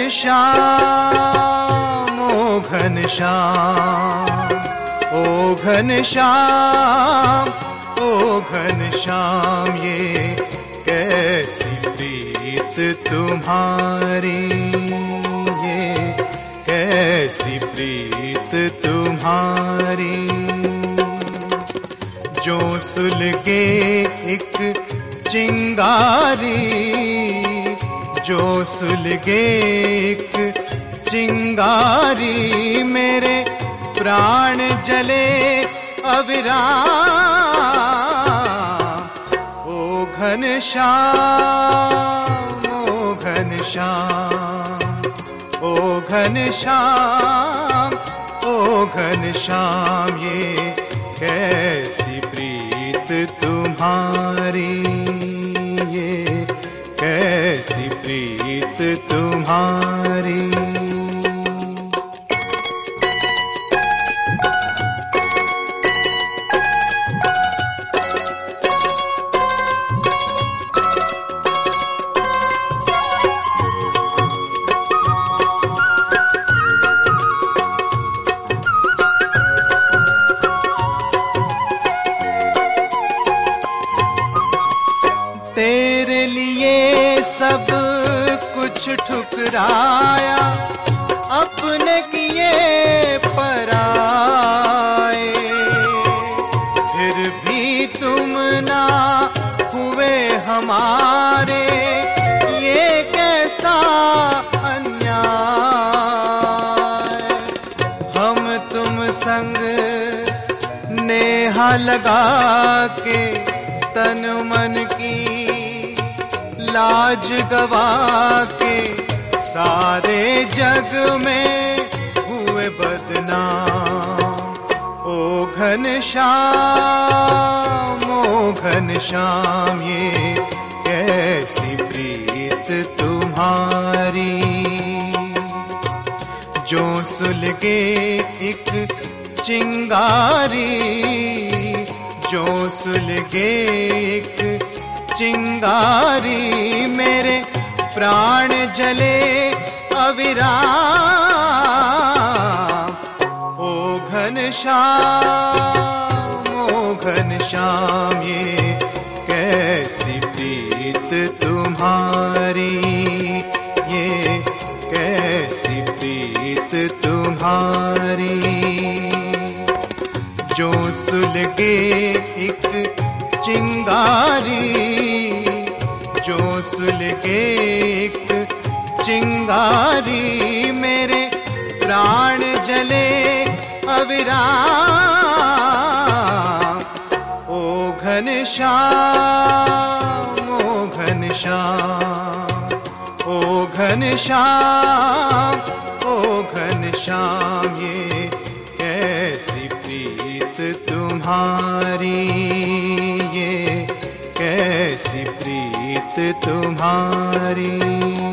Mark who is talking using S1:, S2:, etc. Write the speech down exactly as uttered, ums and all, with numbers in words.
S1: घनश्याम ओ घनश्याम ओ घनश्याम ओ घनश्याम ये कैसी प्रीत तुम्हारी, ये कैसी प्रीत तुम्हारी। जो सुलगे एक चिंगारी, जो सुलगे एक चिंगारी, मेरे प्राण जले अविराम। ओ घनश्याम ओ घनश्याम ओ घनश्याम ओ घनश्याम ये कैसी प्रीत तुम्हारी, ये कैसी प्रीत तुम्हारी। तेरे लिए सब कुछ ठुकराया, अपने किए पराए, फिर भी तुम ना हुए हमारे, ये कैसा अन्याय। हम तुम संग नेहा लगा के तन मन की लाज गवा के, सारे जग में हुए बदनाम। ओ घनश्याम ओ घनश्याम ये कैसी प्रीत तुम्हारी। जो सुलगे एक चिंगारी, जो सुलगे एक चिंगारी, मेरे प्राण जले अविराम। ओ घनश्याम ओ घनश्याम ये कैसी प्रीत तुम्हारी, ये कैसी प्रीत तुम्हारी। जो सुलगे एक चिंगारी, जो सुलगे एक चिंगारी, मेरे प्राण जले अविराम। ओ घनश्याम ओ घनश्याम ओ घनश्याम ओ घनश्याम ये कैसी प्रीत तुम्हारी, ये कैसी प्रीत तुम्हारी।